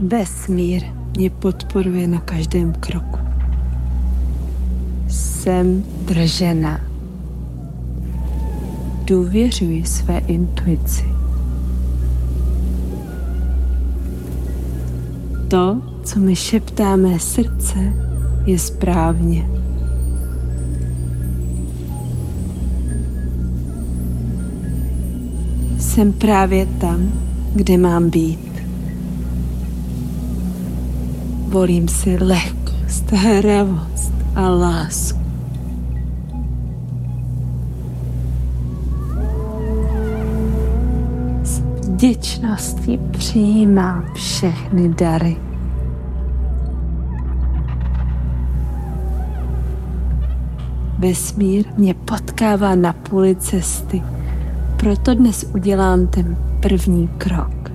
Vesmír mě podporuje na každém kroku. Jsem držena. Důvěřuji své intuici. To, co mi šeptá mé srdce, je správně. Jsem právě tam, kde mám být. Volím si lehkost, hravost a lásku. S vděčností přijímám všechny dary. Vesmír mě potkává na půli cesty, proto dnes udělám ten první krok.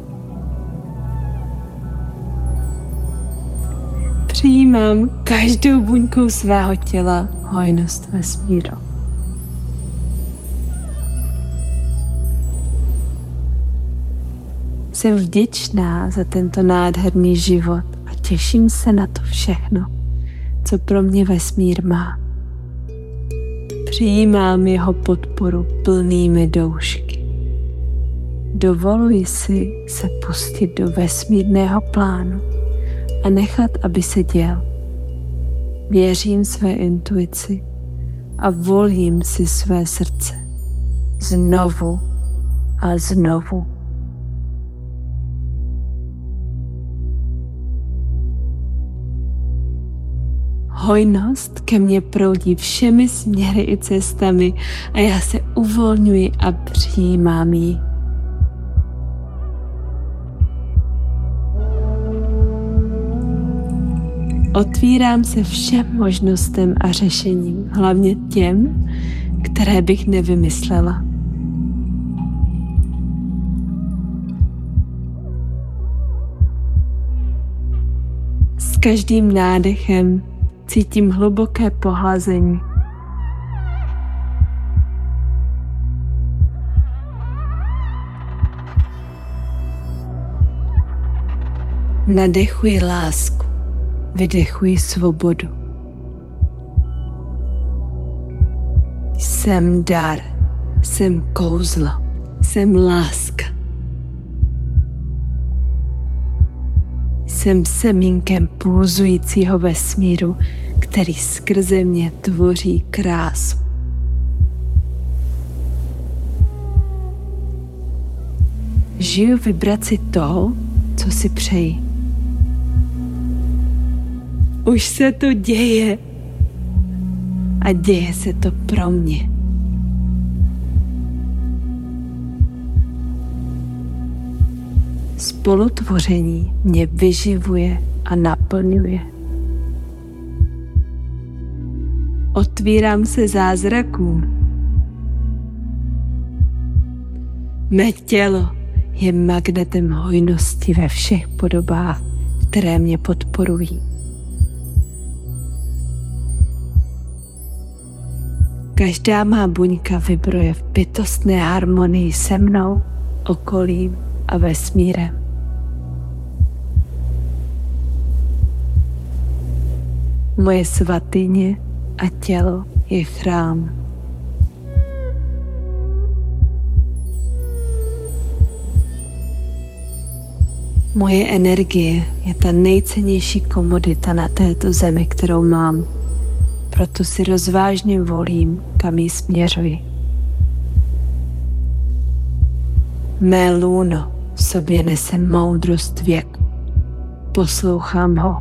Přijímám každou buňkou svého těla hojnost vesmíru. Jsem vděčná za tento nádherný život a těším se na to všechno, co pro mě vesmír má. Přijímám jeho podporu plnými doušky. Dovoluji si se pustit do vesmírného plánu a nechat, aby se děl. Věřím své intuici a volím si své srdce. Znovu a znovu. Hojnost ke mně proudí všemi směry i cestami a já se uvolňuji a přijímám ji. Otvírám se všem možnostem a řešením, hlavně těm, které bych nevymyslela. S každým nádechem cítím hluboké pohlazení. Nadechuji lásku, vydechuji svobodu. Jsem dar, jsem kouzlo, jsem láska. Jsem semínkem pulzujícího vesmíru, který skrze mě tvoří krásu. Žiju vibraci toho, co si přeji. Už se to děje a děje se to pro mě. Spolutvoření mě vyživuje a naplňuje. Otvírám se zázrakům. Mé tělo je magnetem hojnosti ve všech podobách, které mě podporují. Každá má buňka vibruje v bytostné harmonii se mnou, okolím a vesmírem. Moje svatyně a tělo je chrám. Moje energie je ta nejcennější komodita na této zemi, kterou mám. Proto si rozvážně volím, kam ji směřuji. Mé lůno v sobě nese moudrost věku. Poslouchám ho.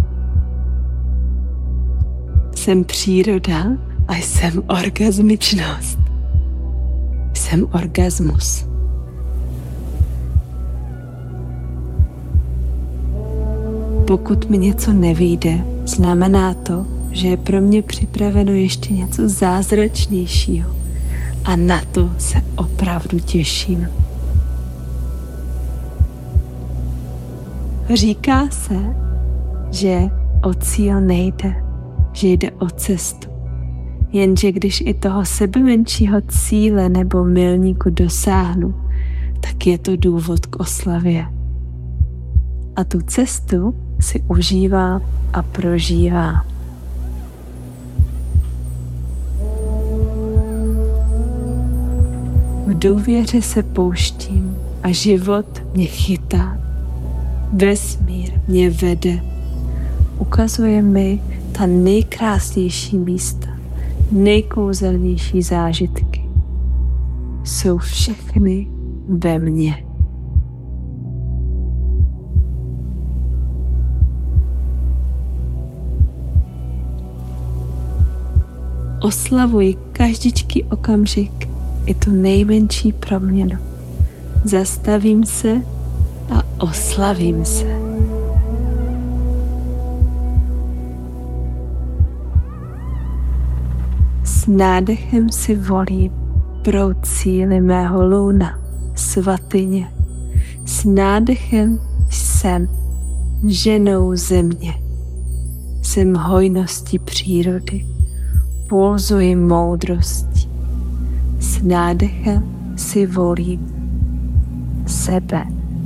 Jsem příroda a jsem orgasmičnost. Jsem orgasmus. Pokud mi něco nevyjde, znamená to, že je pro mě připraveno ještě něco zázračnějšího a na to se opravdu těším. Říká se, že o cíl nejde, že jde o cestu. Jenže když i toho sebemenšího cíle nebo milníku dosáhnu, tak je to důvod k oslavě. a tu cestu si užívám a prožívám. V důvěře se pouštím a život mě chytá. Vesmír mě vede. Ukazuje mi ta nejkrásnější místa, nejkouzelnější zážitky. Jsou všechny ve mně. Oslavuji každičký okamžik i tu nejmenší proměnu. Zastavím se a oslavím se. S nádechem si volím proud síly mého lůna, svatyně. S nádechem jsem ženou země. Jsem hojností přírody, pulzuji moudrostí. S nádechem si volím sebe.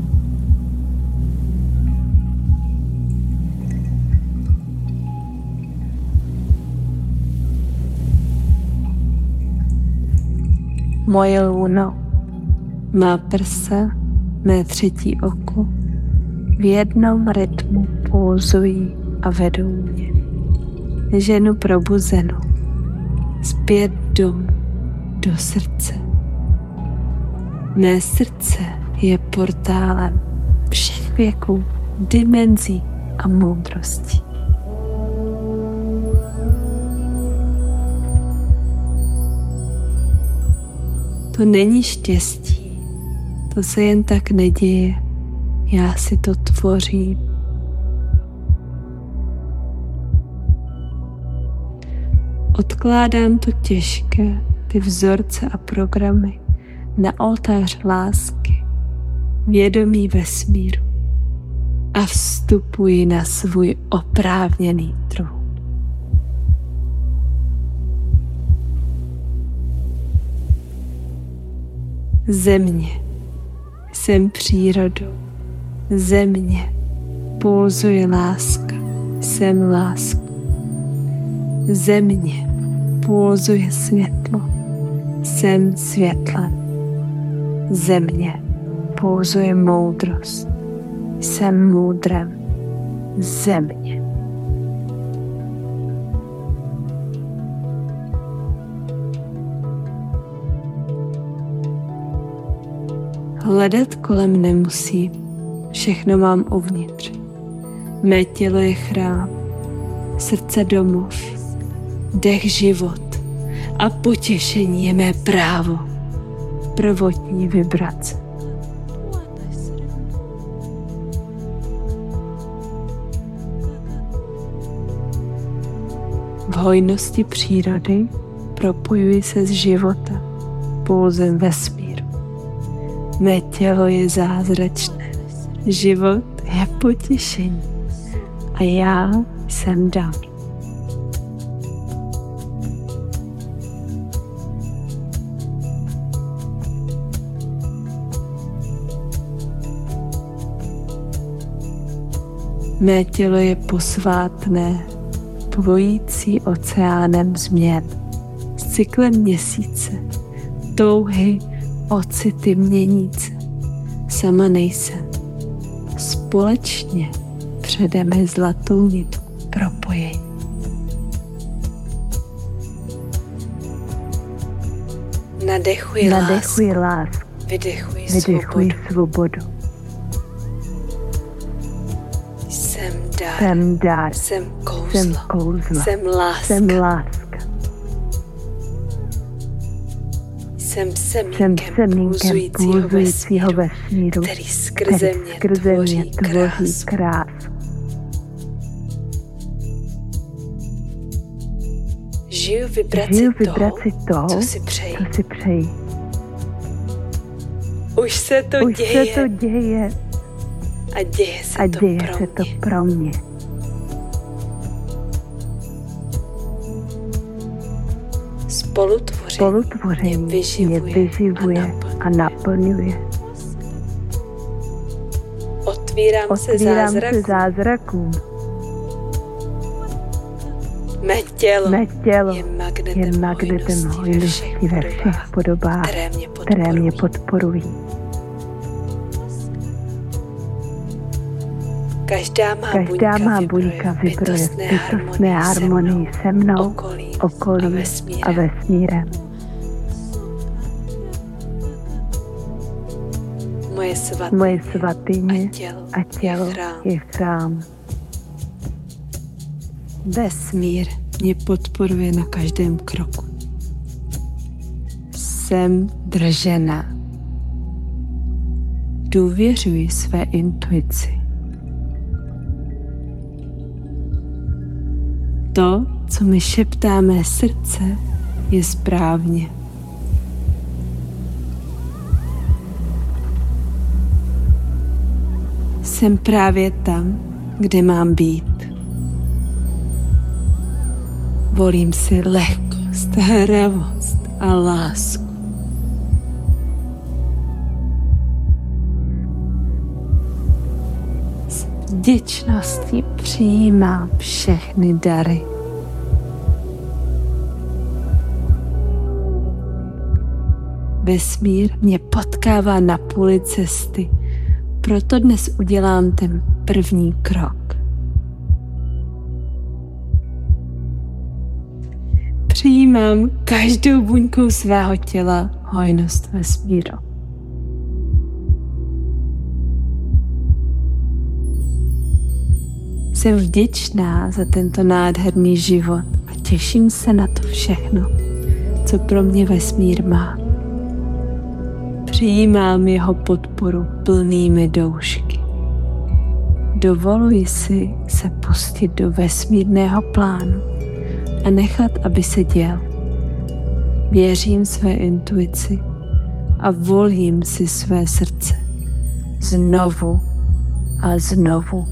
Moje lůno, má prsa, mé třetí oko, v jednom rytmu pulzují a vedou mě. Ženu probuzenou, zpět domů, do srdce. Mé srdce je portálem všech věků, dimenzí a moudrostí. To není štěstí, to se jen tak neděje, já si to tvořím. Odkládám to těžké, ty vzorce a programy na oltář lásky, vědomí vesmíru a vstupuji na svůj oprávněný trůn. Země, jsem přírodou. Země, pulzuje láska, jsem láska. Země, pulzuje světlo, jsem světlem. Země, pulzuje moudrost, jsem moudrem. Země. Hledat kolem nemusím, všechno mám uvnitř. Mé tělo je chrám, srdce domov, dech život a potěšení je mé právo, prvotní vibrace. V hojnosti přírody propojuji se s životem, pulzem vesmíru. Mé tělo je zázračné, život je potěšení a já jsem dar. Mé tělo je posvátné, plující oceánem změn, s cyklem měsíce, touhy, ocity měnící. Sama nejsem. Společně předeme zlatou nitku propojení. Nadechuji lásku, vydechuji svobodu. Jsem dar, jsem kouzlo, jsem láska. Jsem semínkem pulzujícího vesmíru, který skrze mě tvoří krásu. Žiju vibraci toho, co si přeji. Už se to děje a děje se to pro mě. Spolutvoření mě vyživuje a naplňuje. Otvírám se zázrakům. Mé tělo je magnetem hojnosti ve všech podobách, které mě podporují. Každá má buňka vibruje v bytostné harmonii se mnou, okolím a vesmírem. Moje svatyně a tělo je chrám. Vesmír mě podporuje na každém kroku. Jsem držena. Důvěřuji své intuici. To, co mi šeptá mé srdce, je správně. Jsem právě tam, kde mám být. Volím si lehkost, hravost a lásku. S vděčností přijímám všechny dary. Vesmír mě potkává na půli cesty, proto dnes udělám ten první krok. Přijímám každou buňkou svého těla hojnost vesmíru. Jsem vděčná za tento nádherný život a těším se na to všechno, co pro mě vesmír má. Přijímám jeho podporu plnými doušky. Dovoluji si se pustit do vesmírného plánu a nechat, aby se děl. Věřím své intuici a volím si své srdce. Znovu a znovu.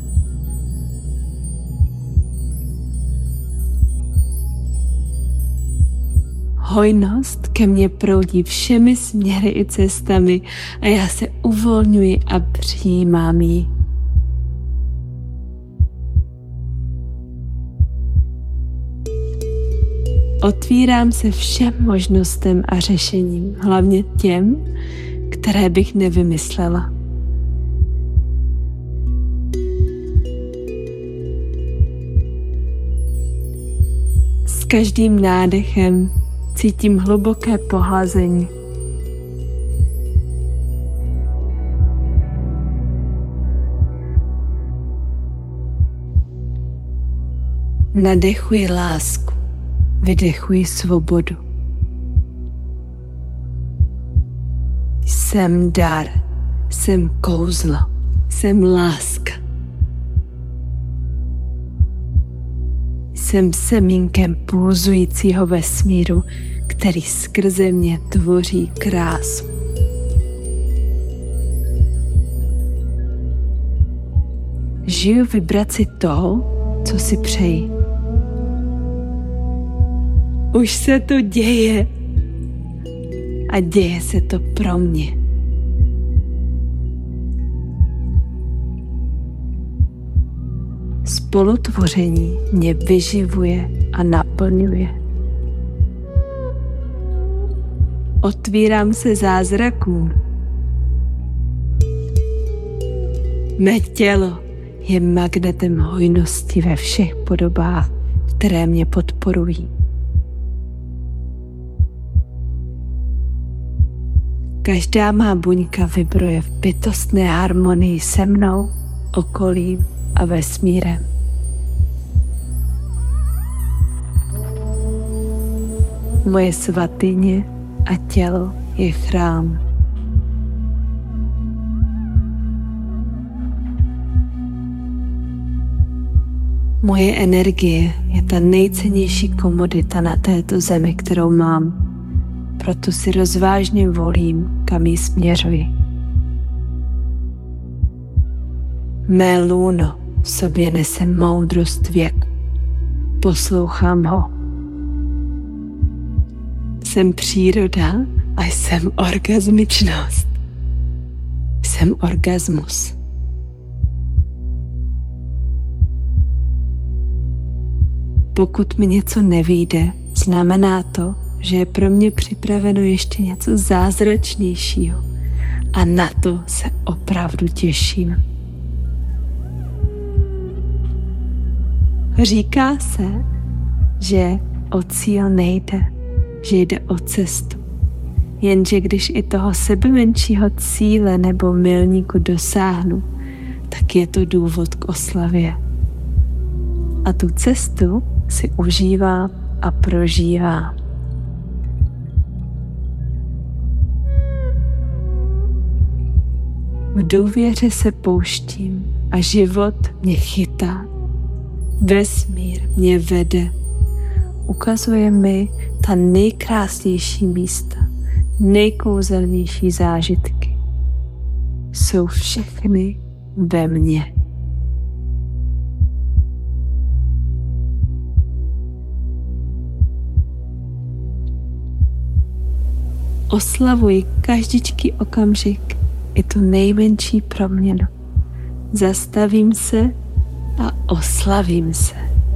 Hojnost ke mně proudí všemi směry i cestami a já se uvolňuji a přijímám ji. Otvírám se všem možnostem a řešením, hlavně těm, které bych nevymyslela. S každým nádechem cítím hluboké pohlazení. Nadechuji lásku, vydechuji svobodu. Jsem dar, jsem kouzlo, jsem láska. Jsem semínkem pulzujícího vesmíru, který skrze mě tvoří krásu. Žiju vibraci toho, co si přeji. Už se to děje a děje se to pro mě. Spolutvoření mě vyživuje a naplňuje. Otvírám se zázrakům. Mé tělo je magnetem hojnosti ve všech podobách, které mě podporují. Každá má buňka vibruje v bytostné harmonii se mnou, okolím a vesmírem. Moje svatyně a tělo je chrám. Moje energie je ta nejcennější komodita na této zemi, kterou mám. Proto si rozvážně volím, kam ji směřuji. Mé lůno v sobě nese moudrost věku. Poslouchám ho. Jsem příroda a jsem orgasmičnost. Jsem orgasmus. Pokud mi něco nevyjde, znamená to, že je pro mě připraveno ještě něco zázračnějšího a na to se opravdu těším. Říká se, že o cíl nejde, že jde o cestu. Jenže když i toho sebemenšího cíle nebo milníku dosáhnu, tak je to důvod k oslavě. A tu cestu si užívám a prožívám. V důvěře se pouštím a život mě chytá. Vesmír mě vede. Ukazuje mi ta nejkrásnější místa, nejkouzelnější zážitky. Jsou všechny ve mně. Oslavuji každičký okamžik i tu nejmenší proměnu. Zastavím se a oslavím se.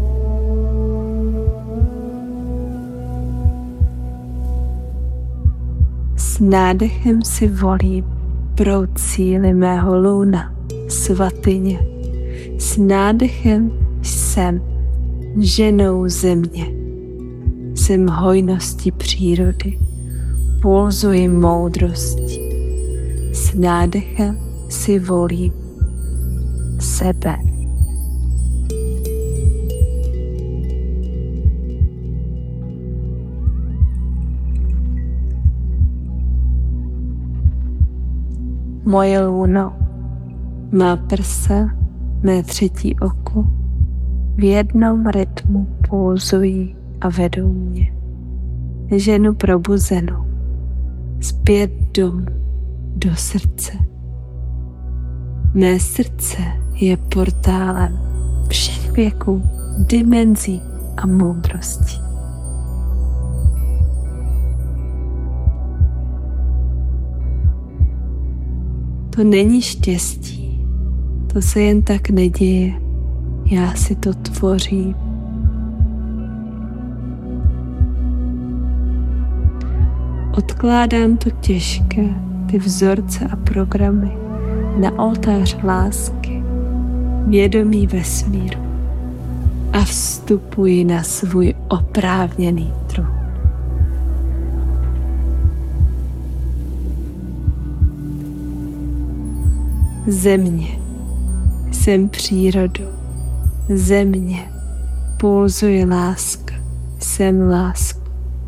S nádechem si volím proud síly mého lůna, svatyně. S nádechem jsem ženou země. Jsem hojností přírody. Pulzuji moudrostí. S nádechem si volím sebe. Moje lůno, má prsa, mé třetí oko, v jednom rytmu pulzují a vedou mě. Ženu probuzenou, zpět domů, do srdce. Mé srdce je portálem všech věků, dimenzí a moudrostí. To není štěstí, to se jen tak neděje, já si to tvořím. Odkládám to těžké, ty vzorce a programy na oltář lásky, vědomí vesmíru a vstupuji na svůj oprávněný trůn. Země, jsem přírodou. Země, pulzuje láska, jsem láska.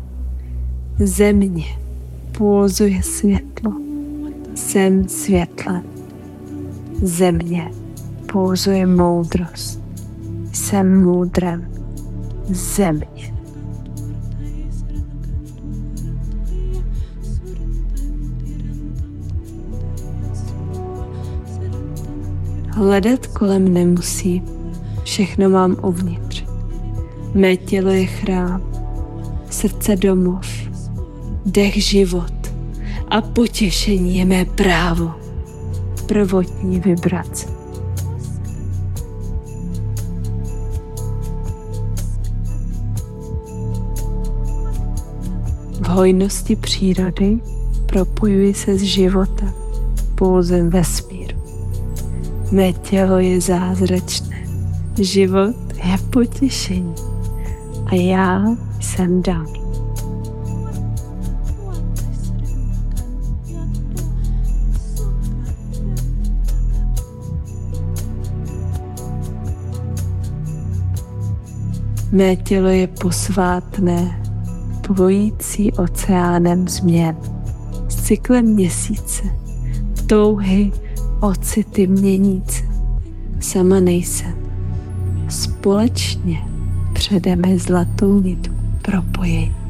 Země, pulzuje světlo, jsem světlem. Země, pulzuje moudrost, jsem moudrem. Země. Hledat kolem nemusím, všechno mám uvnitř. Mé tělo je chrám, srdce domov, dech život a potěšení je mé právo, prvotní vibrace. V hojnosti přírody propojuji se s životem, pulzem vesmíru. Mé tělo je zázračné, život je potěšení a já jsem dar. Mé tělo je posvátné, plojící oceánem změn, s cyklem měsíce, touhy, ocity měnící. Sama nejsem. Společně předeme zlatou nitku propojení.